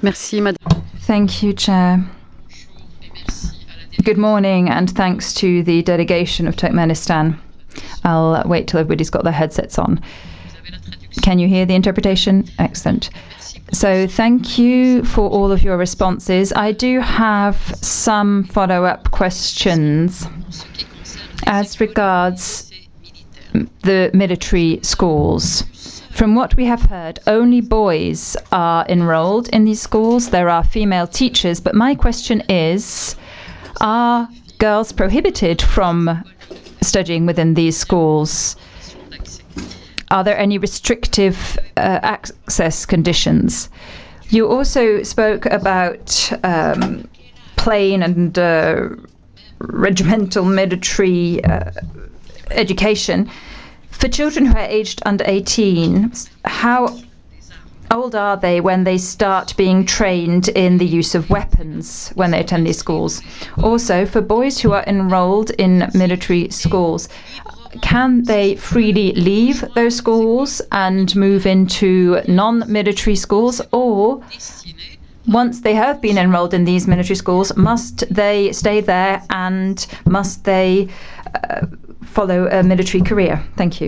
Thank you, Chair. Good morning, and thanks to the delegation of Turkmenistan. I'll wait till everybody's got their headsets on. Can you hear the interpretation? Excellent. So thank you for all of your responses. I do have some follow-up questions as regards the military schools. From what we have heard, only boys are enrolled in these schools. There are female teachers, but my question is, are girls prohibited from studying within these schools? Are there any restrictive access conditions? You also spoke about plain and regimental military education. For children who are aged under 18, how old are they when they start being trained in the use of weapons when they attend these schools? Also, for boys who are enrolled in military schools, can they freely leave those schools and move into non-military schools? Or, once they have been enrolled in these military schools, must they stay there and must they follow a military career? Thank you.